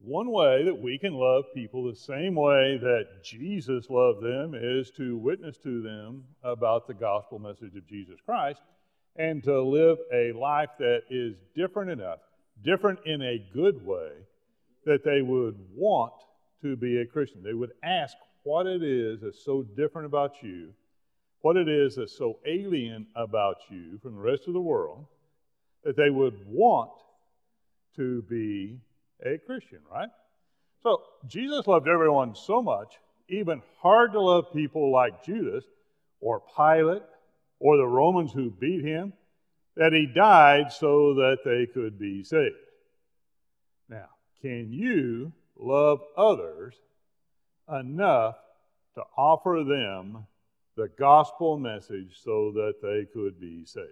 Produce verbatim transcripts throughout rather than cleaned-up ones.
One way that we can love people the same way that Jesus loved them is to witness to them about the gospel message of Jesus Christ and to live a life that is different enough, different in a good way, that they would want to be a Christian. They would ask what it is that's so different about you, what it is that's so alien about you from the rest of the world, that they would want to be a Christian, right? So Jesus loved everyone so much, even hard to love people like Judas or Pilate or the Romans who beat him, that he died so that they could be saved. Now, can you love others enough to offer them the gospel message so that they could be saved?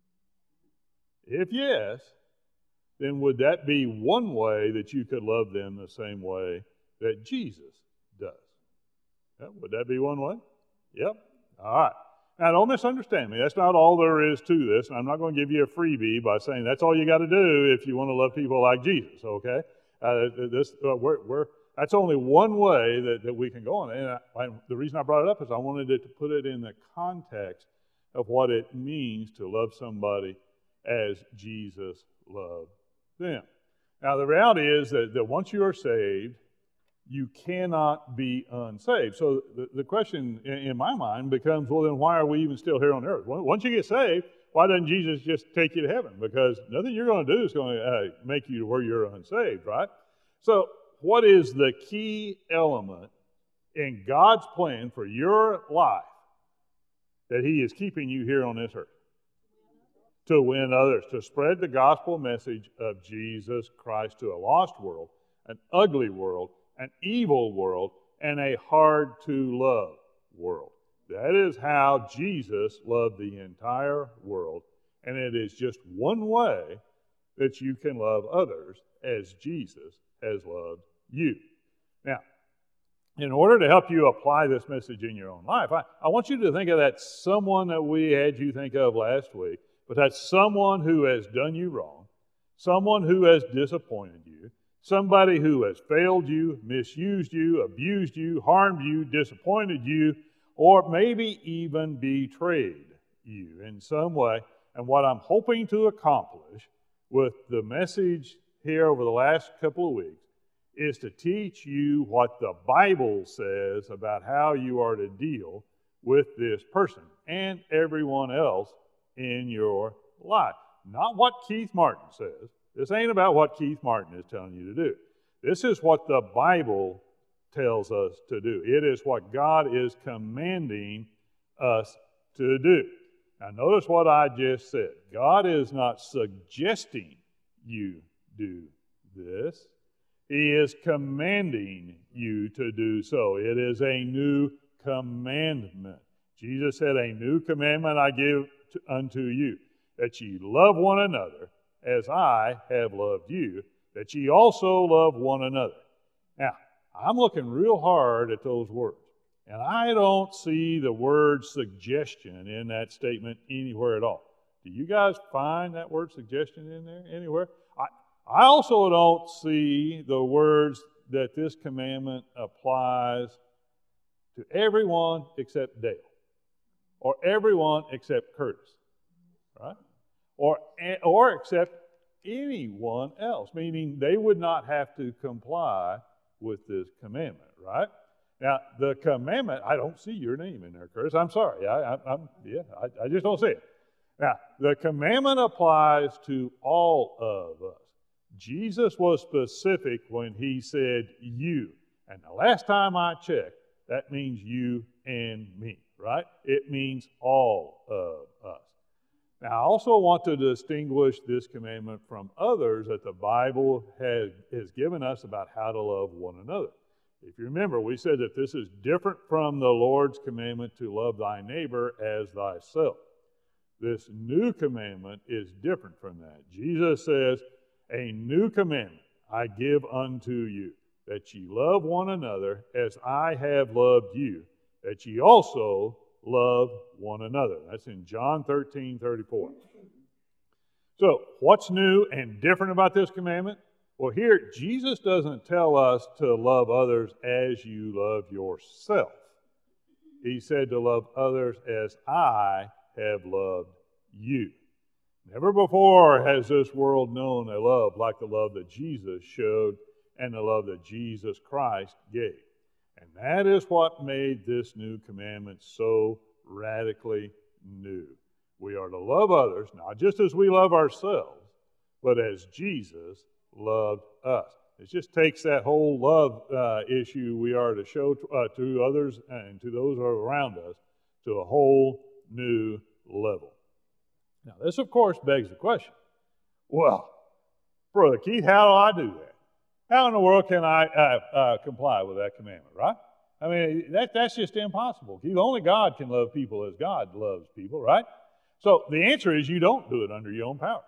If yes, then would that be one way that you could love them the same way that Jesus does? Yeah, would that be one way? Yep. All right. Now, don't misunderstand me. That's not all there is to this, and I'm not going to give you a freebie by saying that's all you got to do if you want to love people like Jesus, okay? Uh, this, uh, we're, we're, that's only one way that, that we can go on. And I, I, the reason I brought it up is I wanted it to put it in the context of what it means to love somebody as Jesus loved them. Now, the reality is that, that once you are saved, you cannot be unsaved. So the, the question in, in my mind becomes, well, then why are we even still here on earth? Once you get saved, why doesn't Jesus just take you to heaven? Because nothing you're going to do is going to uh, make you to where you're unsaved, right? So what is the key element in God's plan for your life that He is keeping you here on this earth? To win others, to spread the gospel message of Jesus Christ to a lost world, an ugly world, an evil world, and a hard-to-love world. That is how Jesus loved the entire world, and it is just one way that you can love others as Jesus has loved you. Now, in order to help you apply this message in your own life, I, I want you to think of that someone that we had you think of last week, but that's someone who has done you wrong, someone who has disappointed you, somebody who has failed you, misused you, abused you, harmed you, disappointed you, or maybe even betrayed you in some way. And what I'm hoping to accomplish with the message here over the last couple of weeks is to teach you what the Bible says about how you are to deal with this person and everyone else in your life. Not what Keith Martin says. This ain't about what Keith Martin is telling you to do. This is what the Bible tells us to do. It is what God is commanding us to do. Now notice what I just said. God is not suggesting you do this. He is commanding you to do so. It is a new commandment. Jesus said, "A new commandment I give to, unto you, that ye love one another as I have loved you, that ye also love one another." Now, I'm looking real hard at those words, and I don't see the word suggestion in that statement anywhere at all. Do you guys find that word suggestion in there anywhere? I, I also don't see the words that this commandment applies to everyone except Dale, or everyone except Curtis, right? Or, or except anyone else, meaning they would not have to comply with this commandment, right? Now, the commandment, I don't see your name in there, Curtis. I'm sorry. I, I, I'm, yeah, I, I just don't see it. Now, the commandment applies to all of us. Jesus was specific when he said you. And the last time I checked, that means you and me, right? It means all of us. Now, I also want to distinguish this commandment from others that the Bible has, has given us about how to love one another. If you remember, we said that this is different from the Lord's commandment to love thy neighbor as thyself. This new commandment is different from that. Jesus says, "A new commandment I give unto you, that ye love one another as I have loved you, that ye also love one another." That's in John thirteen thirty-four. So, what's new and different about this commandment? Well, here, Jesus doesn't tell us to love others as you love yourself. He said to love others as I have loved you. Never before has this world known a love like the love that Jesus showed and the love that Jesus Christ gave. And that is what made this new commandment so radically new. We are to love others, not just as we love ourselves, but as Jesus loved us. It just takes that whole love uh, issue we are to show to, uh, to others and to those around us to a whole new level. Now, this, of course, begs the question, well, Brother Keith, how do I do that? How in the world can I uh, uh, comply with that commandment, right? I mean, that, that's just impossible. Keith, only God can love people as God loves people, right? So the answer is you don't do it under your own power.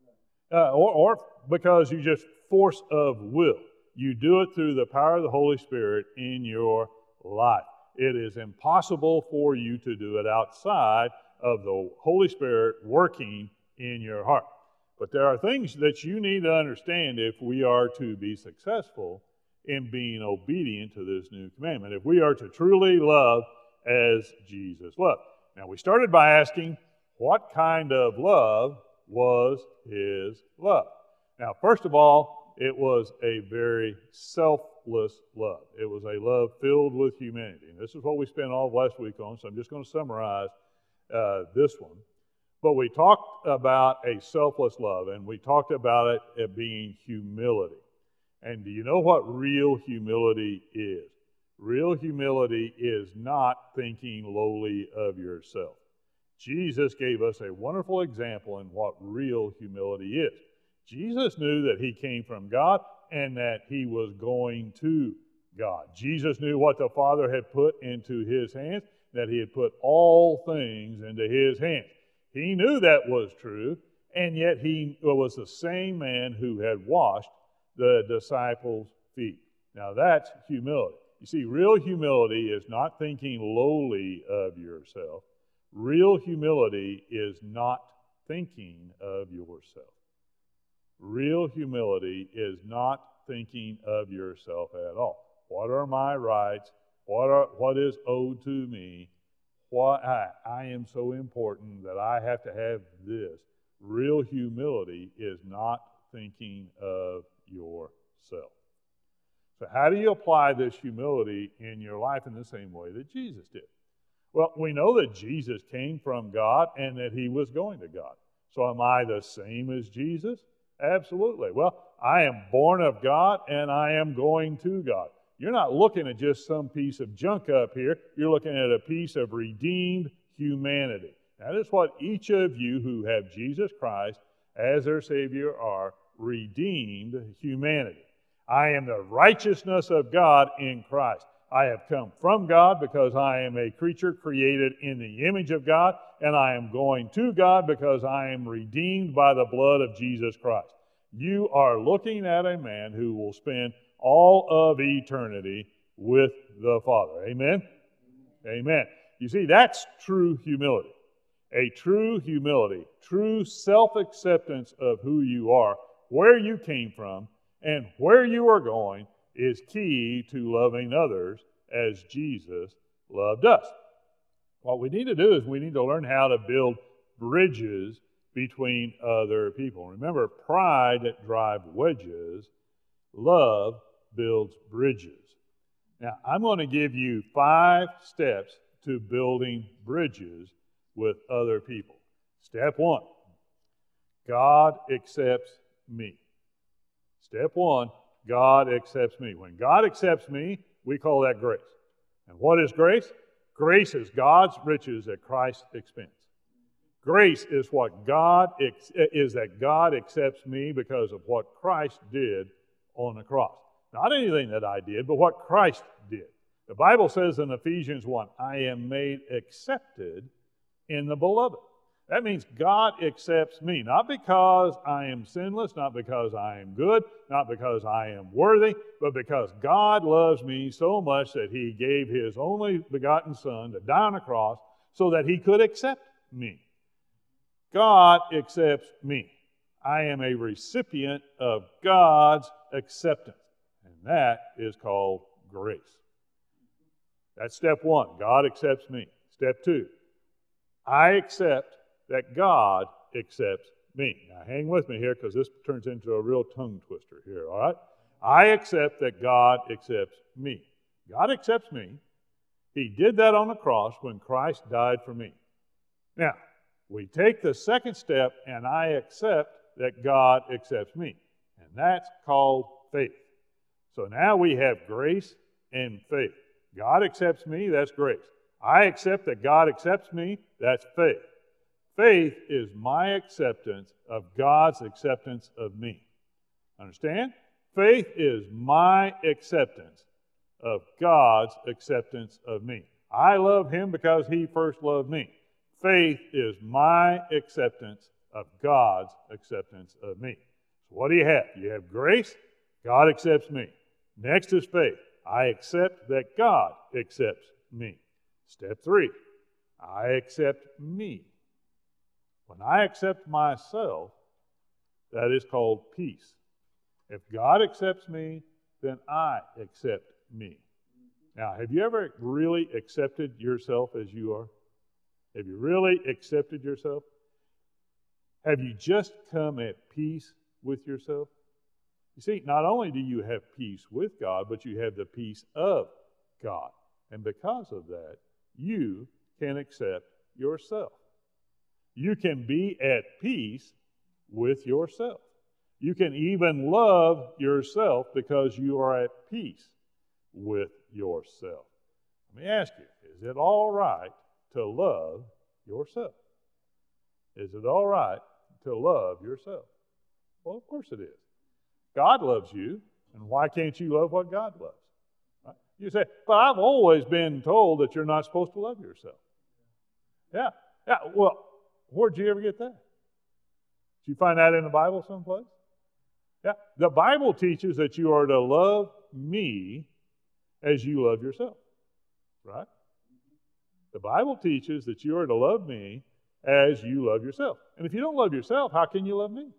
Uh, or, or because you just force of will. You do it through the power of the Holy Spirit in your life. It is impossible for you to do it outside of the Holy Spirit working in your heart. But there are things that you need to understand if we are to be successful in being obedient to this new commandment, if we are to truly love as Jesus loved. Now, we started by asking, what kind of love was his love? Now, first of all, it was a very selfless love. It was a love filled with humanity. And this is what we spent all of last week on, so I'm just going to summarize uh, this one. But we talked about a selfless love, and we talked about it as being humility. And do you know what real humility is? Real humility is not thinking lowly of yourself. Jesus gave us a wonderful example in what real humility is. Jesus knew that he came from God and that he was going to God. Jesus knew what the Father had put into his hands, that he had put all things into his hands. He knew that was true, and yet he was the same man who had washed the disciples' feet. Now that's humility. You see, real humility is not thinking lowly of yourself. Real humility is not thinking of yourself. Real humility is not thinking of yourself at all. What are my rights? What are what is owed to me? What I, I am so important that I have to have this. Real humility is not thinking of yourself. So how do you apply this humility in your life in the same way that Jesus did? Well, we know that Jesus came from God and that he was going to God. So am I the same as Jesus? Absolutely. Well, I am born of God and I am going to God. You're not looking at just some piece of junk up here. You're looking at a piece of redeemed humanity. That is what each of you who have Jesus Christ as their Savior are, redeemed humanity. I am the righteousness of God in Christ. I have come from God because I am a creature created in the image of God, and I am going to God because I am redeemed by the blood of Jesus Christ. You are looking at a man who will spend all of eternity with the Father. Amen? Amen. You see, that's true humility. A true humility, true self-acceptance of who you are, where you came from, and where you are going is key to loving others as Jesus loved us. What we need to do is we need to learn how to build bridges between other people. Remember, pride drives wedges. Love builds bridges. Now, I'm going to give you five steps to building bridges with other people. Step one, God accepts me. Step one, God accepts me. When God accepts me, we call that grace. And what is grace? Grace is God's riches at Christ's expense. Grace is what God is that God accepts me because of what Christ did on the cross. Not anything that I did, but what Christ did. The Bible says in Ephesians one, I am made accepted in the beloved. That means God accepts me, not because I am sinless, not because I am good, not because I am worthy, but because God loves me so much that he gave his only begotten Son to die on the cross so that he could accept me. God accepts me. I am a recipient of God's acceptance. And that is called grace. That's step one. God accepts me. Step two. I accept that God accepts me. Now hang with me here because this turns into a real tongue twister here, all right? I accept that God accepts me. God accepts me. He did that on the cross when Christ died for me. Now, we take the second step and I accept that God accepts me. And that's called faith. So now we have grace and faith. God accepts me, that's grace. I accept that God accepts me, that's faith. Faith is my acceptance of God's acceptance of me. Understand? Faith is my acceptance of God's acceptance of me. I love Him because He first loved me. Faith is my acceptance of God's acceptance of me. So what do you have? You have grace, God accepts me. Next is faith. I accept that God accepts me. Step three, I accept me. When I accept myself, that is called peace. If God accepts me, then I accept me. Now, have you ever really accepted yourself as you are? Have you really accepted yourself? Have you just come at peace with yourself? You see, not only do you have peace with God, but you have the peace of God. And because of that, you can accept yourself. You can be at peace with yourself. You can even love yourself because you are at peace with yourself. Let me ask you, is it all right to love yourself? Is it all right to love yourself? Well, of course it is. God loves you, and why can't you love what God loves? Right? You say, but I've always been told that you're not supposed to love yourself. Yeah, yeah. Well, where'd you ever get that? Did you find that in the Bible someplace? Yeah, the Bible teaches that you are to love me as you love yourself, right? The Bible teaches that you are to love me as you love yourself. And if you don't love yourself, how can you love me?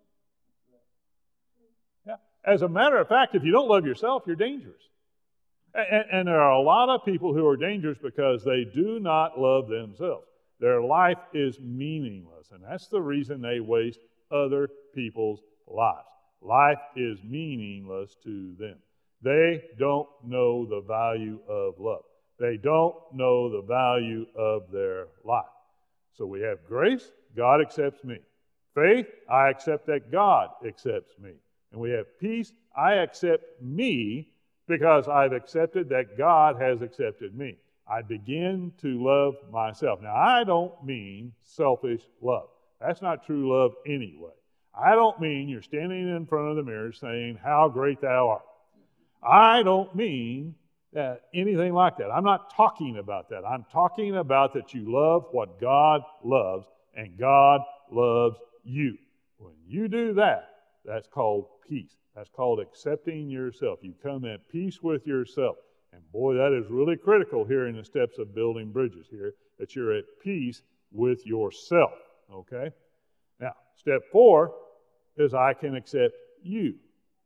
Yeah. As a matter of fact, if you don't love yourself, you're dangerous. And, and there are a lot of people who are dangerous because they do not love themselves. Their life is meaningless, and that's the reason they waste other people's lives. Life is meaningless to them. They don't know the value of love. They don't know the value of their life. So we have grace, God accepts me. Faith, I accept that God accepts me. And we have peace, I accept me because I've accepted that God has accepted me. I begin to love myself. Now, I don't mean selfish love. That's not true love anyway. I don't mean you're standing in front of the mirror saying, how great thou art. I don't mean that anything like that. I'm not talking about that. I'm talking about that you love what God loves, and God loves you. When you do that, that's called peace. That's called accepting yourself. You come at peace with yourself. And boy, that is really critical here in the steps of building bridges here, that you're at peace with yourself, okay? Now, step four is I can accept you.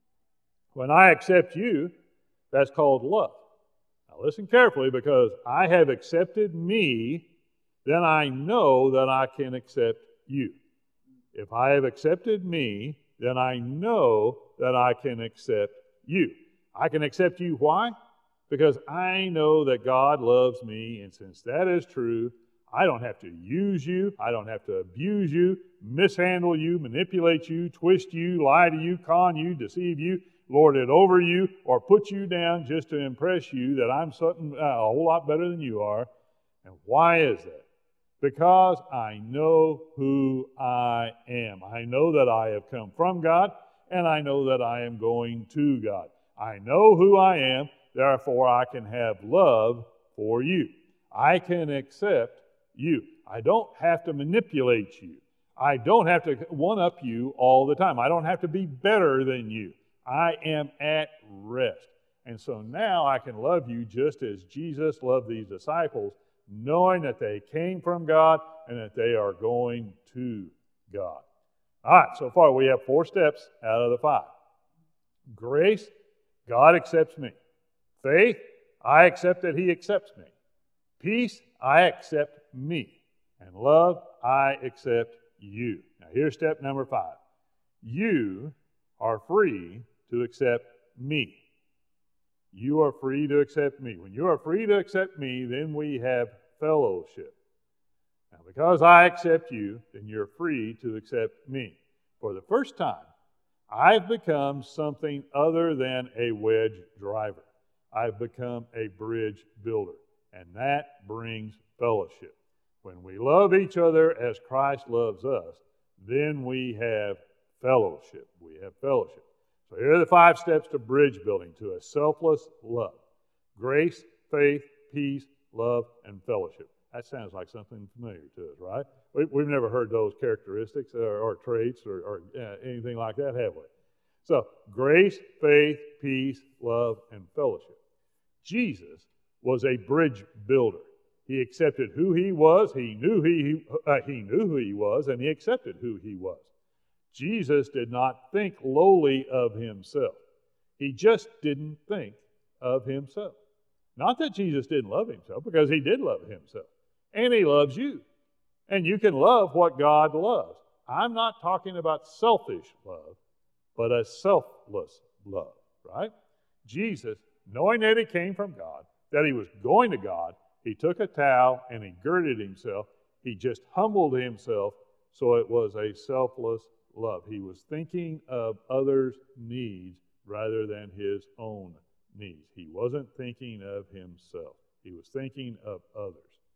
When I accept you, that's called love. Now, listen carefully, because I have accepted me, then I know that I can accept you. If I have accepted me, then I know that I can accept you. I can accept you, why? Because I know that God loves me, and since that is true, I don't have to use you, I don't have to abuse you, mishandle you, manipulate you, twist you, lie to you, con you, deceive you, lord it over you, or put you down just to impress you that I'm something uh, a whole lot better than you are. And why is that? Because I know who I am. I know that I have come from God, and I know that I am going to God. I know who I am, therefore I can have love for you. I can accept you. I don't have to manipulate you. I don't have to one-up you all the time. I don't have to be better than you. I am at rest. And so now I can love you just as Jesus loved these disciples, knowing that they came from God and that they are going to God. All right, so far we have four steps out of the five. Grace, God accepts me. Faith, I accept that He accepts me. Peace, I accept me. And love, I accept you. Now here's step number five. You are free to accept me. You are free to accept me. When you are free to accept me, then we have fellowship. Now, because I accept you, then you're free to accept me. For the first time, I've become something other than a wedge driver. I've become a bridge builder, and that brings fellowship. When we love each other as Christ loves us, then we have fellowship. We have fellowship. So here are the five steps to bridge building, to a selfless love. Grace, faith, peace, love, and fellowship. That sounds like something familiar to us, right? We, we've never heard those characteristics or, or traits or, or uh, anything like that, have we? So, grace, faith, peace, love, and fellowship. Jesus was a bridge builder. He accepted who He was, He knew he, uh, he knew who He was, and He accepted who He was. Jesus did not think lowly of Himself. He just didn't think of Himself. Not that Jesus didn't love Himself, because He did love Himself. And He loves you. And you can love what God loves. I'm not talking about selfish love, but a selfless love, right? Jesus, knowing that He came from God, that He was going to God, He took a towel and He girded Himself. He just humbled Himself, so it was a selfless love. He was thinking of others' needs rather than His own needs. He wasn't thinking of Himself. He was thinking of others.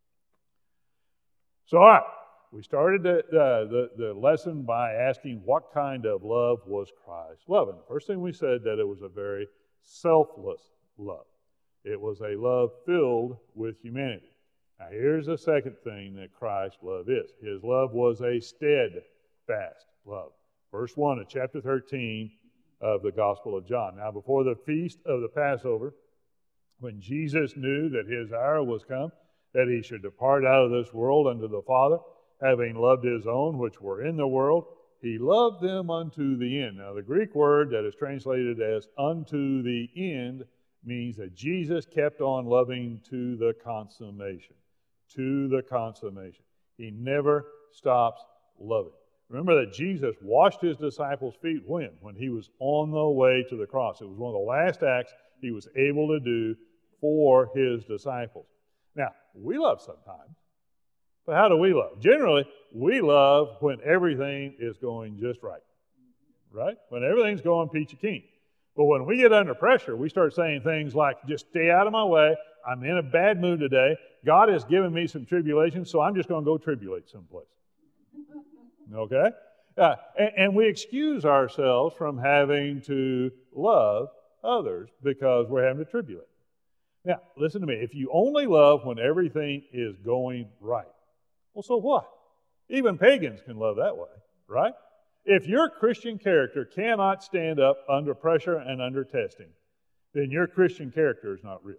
So, all right, we started the, uh, the, the lesson by asking what kind of love was Christ's love. And the first thing we said that it was a very selfless love. It was a love filled with humanity. Now, here's the second thing that Christ's love is. His love was a steadfast love. Verse one of chapter thirteen of the Gospel of John. Now, before the feast of the Passover, when Jesus knew that His hour was come, that He should depart out of this world unto the Father, having loved His own which were in the world, He loved them unto the end. Now, the Greek word that is translated as unto the end means that Jesus kept on loving to the consummation. To the consummation. He never stops loving. Remember that Jesus washed His disciples' feet when? When He was on the way to the cross. It was one of the last acts He was able to do for His disciples. Now, we love sometimes, but how do we love? Generally, we love when everything is going just right, right? When everything's going peachy keen. But when we get under pressure, we start saying things like, just stay out of my way. I'm in a bad mood today. God has given me some tribulation, so I'm just going to go tribulate someplace. Okay? Uh, and, and we excuse ourselves from having to love others because we're having to tribulate. Now, listen to me. If you only love when everything is going right, well, so what? Even pagans can love that way, right? If your Christian character cannot stand up under pressure and under testing, then your Christian character is not real.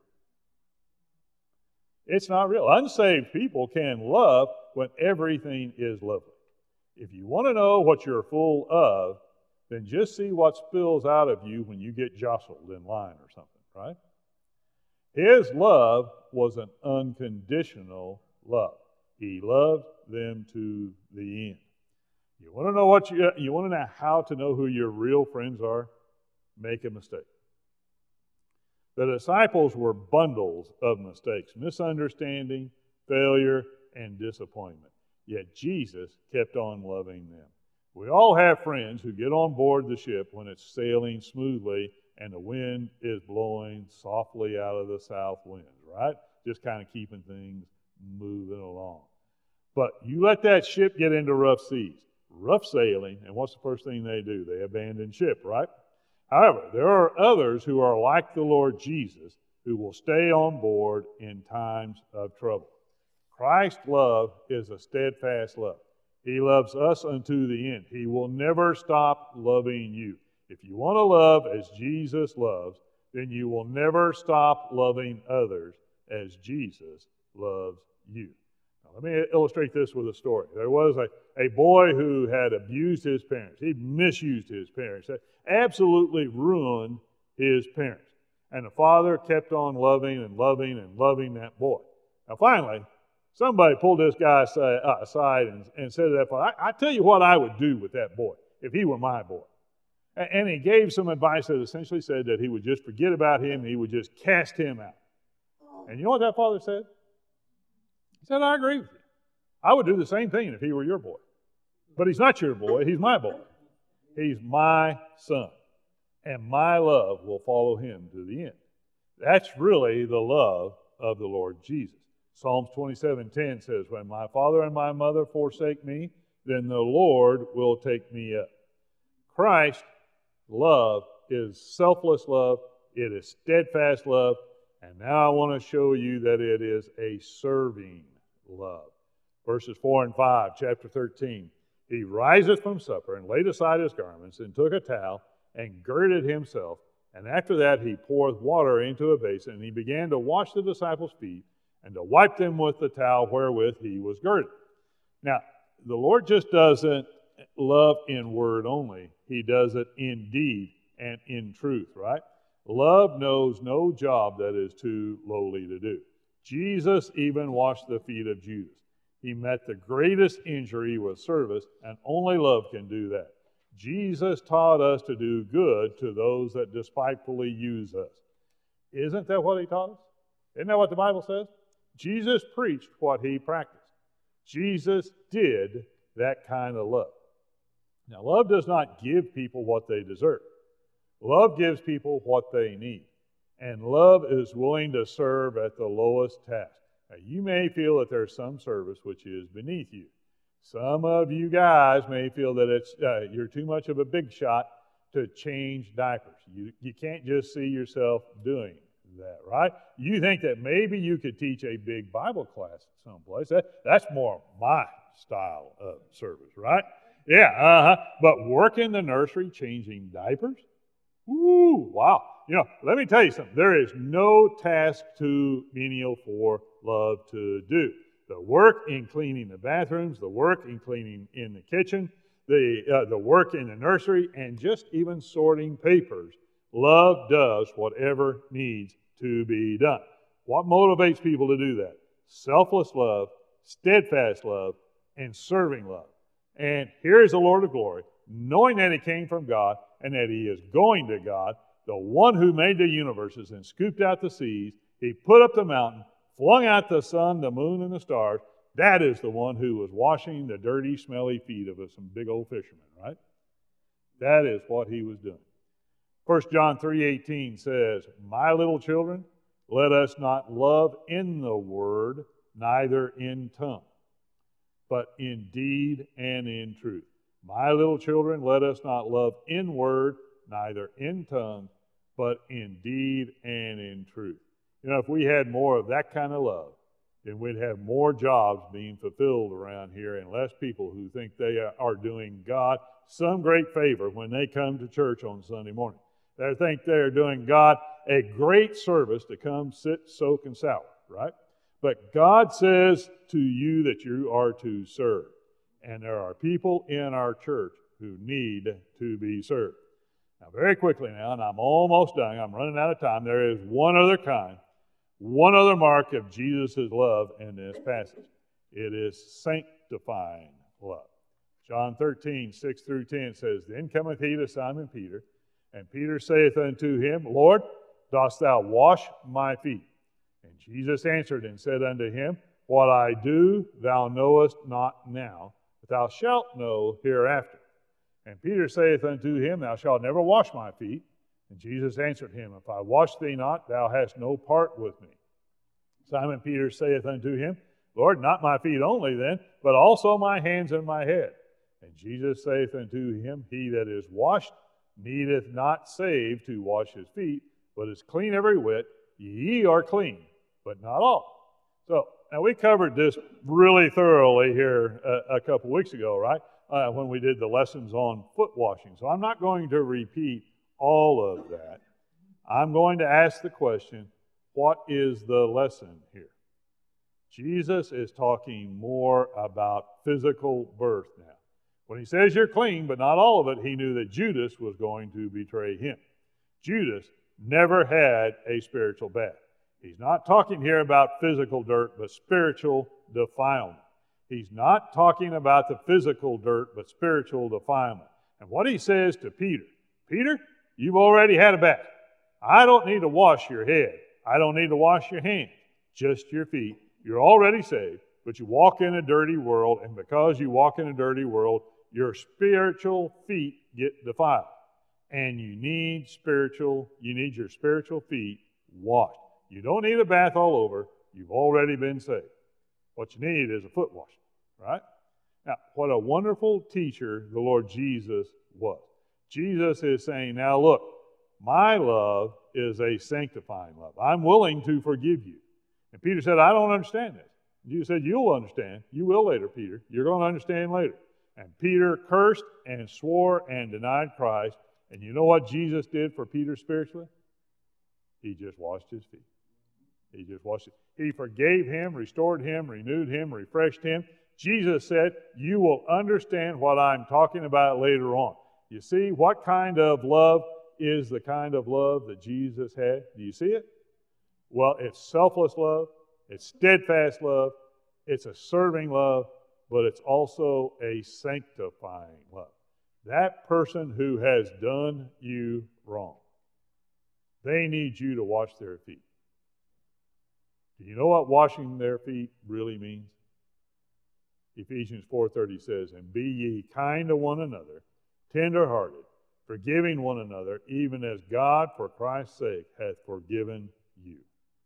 It's not real. Unsaved people can love when everything is lovely. If you want to know what you're full of, then just see what spills out of you when you get jostled in line or something, right? His love was an unconditional love. He loved them to the end. You want to know what you you want to know how to know who your real friends are? Make a mistake. The disciples were bundles of mistakes, misunderstanding, failure, and disappointment. Yet Jesus kept on loving them. We all have friends who get on board the ship when it's sailing smoothly and the wind is blowing softly out of the south winds, right? Just kind of keeping things moving along. But you let that ship get into rough seas, rough sailing, and what's the first thing they do? They abandon ship, right? However, there are others who are like the Lord Jesus who will stay on board in times of trouble. Christ's love is a steadfast love. He loves us unto the end. He will never stop loving you. If you want to love as Jesus loves, then you will never stop loving others as Jesus loves you. Now Let me illustrate this with a story. There was a, a boy who had abused his parents. He misused his parents. Absolutely ruined his parents. And the father kept on loving and loving and loving that boy. Now finally, somebody pulled this guy aside and, and said to that father, I, I tell you what I would do with that boy if he were my boy. And, and he gave some advice that essentially said that he would just forget about him and he would just cast him out. And you know what that father said? He said, I agree with you. I would do the same thing if he were your boy. But he's not your boy, he's my boy. He's my son. And my love will follow him to the end. That's really the love of the Lord Jesus. Psalms twenty-seven ten says, when my father and my mother forsake me, then the Lord will take me up. Christ's love is selfless love. It is steadfast love. And now I want to show you that it is a serving love. Verses four and five, chapter thirteen. He riseth from supper and laid aside his garments and took a towel and girded himself. And after that he poureth water into a basin, and he began to wash the disciples' feet and to wipe them with the towel wherewith he was girded. Now, the Lord just doesn't love in word only. He does it in deed and in truth, right? Love knows no job that is too lowly to do. Jesus even washed the feet of Judas. He met the greatest injury with service, and only love can do that. Jesus taught us to do good to those that despitefully use us. Isn't that what he taught us? Isn't that what the Bible says? Jesus preached what he practiced. Jesus did that kind of love. Now, love does not give people what they deserve. Love gives people what they need. And love is willing to serve at the lowest task. Now, you may feel that there's some service which is beneath you. Some of you guys may feel that it's uh, you're too much of a big shot to change diapers. You, you can't just see yourself doing that, right? You think that maybe you could teach a big Bible class someplace. That, that's more my style of service, right? Yeah, uh-huh. But work in the nursery changing diapers? Ooh, wow. You know, let me tell you something. There is no task too menial for love to do. The work in cleaning the bathrooms, the work in cleaning in the kitchen, the, uh, the work in the nursery, and just even sorting papers. Love does whatever needs to be done. What motivates people to do that? Selfless love, steadfast love, and serving love. And here is the Lord of glory, knowing that he came from God and that he is going to God, the one who made the universes and scooped out the seas. He put up the mountain, flung out the sun, the moon, and the stars. That is the one who was washing the dirty, smelly feet of some big old fishermen, right? That is what he was doing. First John three eighteen says, my little children, let us not love in the word, neither in tongue, but in deed and in truth. My little children, let us not love in word, neither in tongue, but in deed and in truth. You know, if we had more of that kind of love, then we'd have more jobs being fulfilled around here and less people who think they are doing God some great favor when they come to church on Sunday morning. They think they're doing God a great service to come sit, soak, and sour, right? But God says to you that you are to serve. And there are people in our church who need to be served. Now, very quickly now, and I'm almost done. I'm running out of time. There is one other kind, one other mark of Jesus' love in this passage. It is sanctifying love. John thirteen, six through ten says, Then cometh he to Simon Peter, and Peter saith unto him, Lord, dost thou wash my feet? And Jesus answered and said unto him, What I do thou knowest not now, but thou shalt know hereafter. And Peter saith unto him, Thou shalt never wash my feet. And Jesus answered him, If I wash thee not, thou hast no part with me. Simon Peter saith unto him, Lord, not my feet only then, but also my hands and my head. And Jesus saith unto him, He that is washed needeth not save to wash his feet, but is clean every whit. Ye are clean, but not all. So, now we covered this really thoroughly here a, a couple weeks ago, right? Uh, when we did the lessons on foot washing. So I'm not going to repeat all of that. I'm going to ask the question, what is the lesson here? Jesus is talking more about physical birth now. When he says you're clean, but not all of it, he knew that Judas was going to betray him. Judas never had a spiritual bath. He's not talking here about physical dirt, but spiritual defilement. He's not talking about the physical dirt, but spiritual defilement. And what he says to Peter, Peter, you've already had a bath. I don't need to wash your head. I don't need to wash your hands, just your feet. You're already saved, but you walk in a dirty world, and because you walk in a dirty world, your spiritual feet get defiled. And you need spiritual, you need your spiritual feet washed. You don't need a bath all over. You've already been saved. What you need is a foot washing, right? Now, what a wonderful teacher the Lord Jesus was. Jesus is saying, now look, my love is a sanctifying love. I'm willing to forgive you. And Peter said, I don't understand this. Jesus said, you'll understand. You will later, Peter. You're going to understand later. And Peter cursed and swore and denied Christ. And you know what Jesus did for Peter spiritually? He just washed his feet. He just washed it. He forgave him, restored him, renewed him, refreshed him. Jesus said, you will understand what I'm talking about later on. You see, what kind of love is the kind of love that Jesus had? Do you see it? Well, it's selfless love, it's steadfast love, it's a serving love, but it's also a sanctifying love. That person who has done you wrong, they need you to wash their feet. Do you know what washing their feet really means? Ephesians four thirty says, and be ye kind to one another, tender-hearted, forgiving one another, even as God, for Christ's sake, hath forgiven you.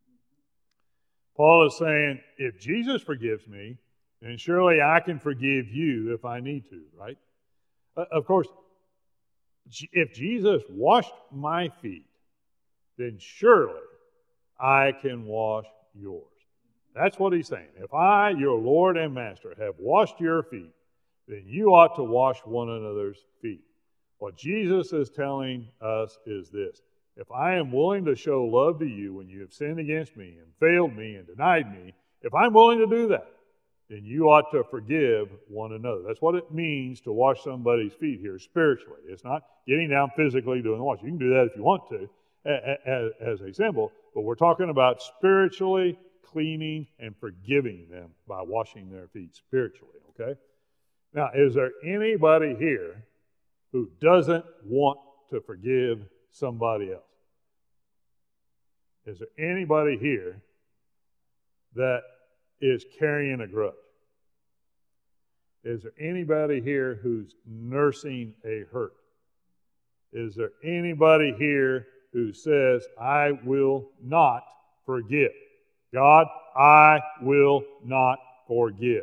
Paul is saying, if Jesus forgives me, then surely I can forgive you if I need to, right? Uh, of course, if Jesus washed my feet, then surely I can wash yours. That's what he's saying. If I, your Lord and Master, have washed your feet, then you ought to wash one another's feet. What Jesus is telling us is this. If I am willing to show love to you when you have sinned against me and failed me and denied me, if I'm willing to do that, then you ought to forgive one another. That's what it means to wash somebody's feet here spiritually. It's not getting down physically doing the wash. You can do that if you want to as, as a symbol, but we're talking about spiritually cleaning and forgiving them by washing their feet spiritually, okay? Now, is there anybody here who doesn't want to forgive somebody else? Is there anybody here that is carrying a grudge? Is there anybody here who's nursing a hurt? Is there anybody here who says, I will not forgive? God, I will not forgive.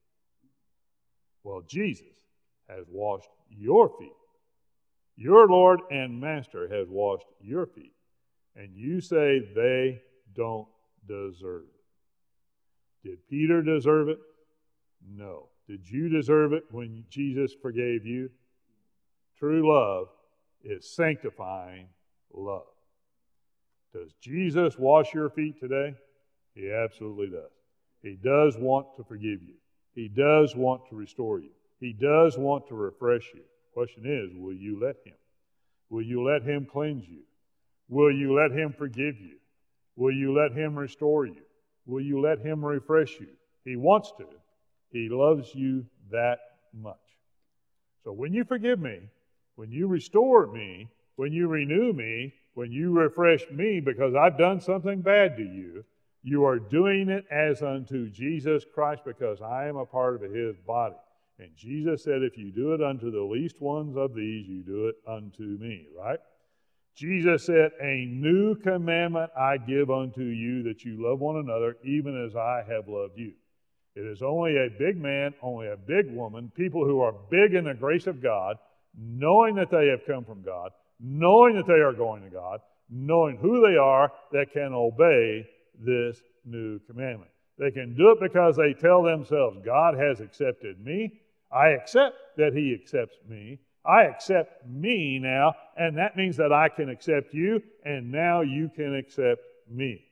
Well, Jesus has washed your feet. Your Lord and Master has washed your feet. And you say they don't deserve it. Did Peter deserve it? No. Did you deserve it when Jesus forgave you? True love is sanctifying love. Does Jesus wash your feet today? He absolutely does. He does want to forgive you. He does want to restore you. He does want to refresh you. The question is, will you let him? Will you let him cleanse you? Will you let him forgive you? Will you let him restore you? Will you let him refresh you? He wants to. He loves you that much. So when you forgive me, when you restore me, when you renew me, when you refresh me because I've done something bad to you, you are doing it as unto Jesus Christ because I am a part of his body. And Jesus said, if you do it unto the least ones of these, you do it unto me, right? Jesus said, a new commandment I give unto you, that you love one another, even as I have loved you. It is only a big man, only a big woman, people who are big in the grace of God, knowing that they have come from God, knowing that they are going to God, knowing who they are, that can obey this new commandment. They can do it because they tell themselves, God has accepted me. I accept that he accepts me. I accept me now, and that means that I can accept you, and now you can accept me.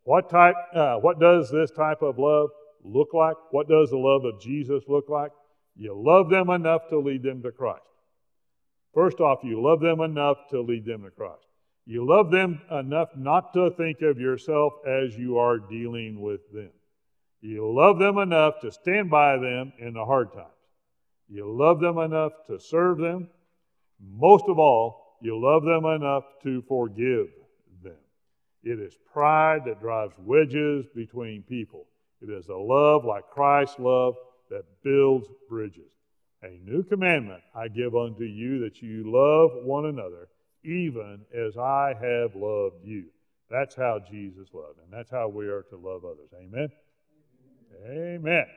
What type? Uh, what does this type of love look like? What does the love of Jesus look like? You love them enough to lead them to Christ. First off, you love them enough to lead them to Christ. You love them enough not to think of yourself as you are dealing with them. You love them enough to stand by them in the hard times. You love them enough to serve them. Most of all, you love them enough to forgive them. It is pride that drives wedges between people. It is a love like Christ's love that builds bridges. A new commandment I give unto you, that you love one another, even as I have loved you. That's how Jesus loved, and that's how we are to love others. Amen? Amen.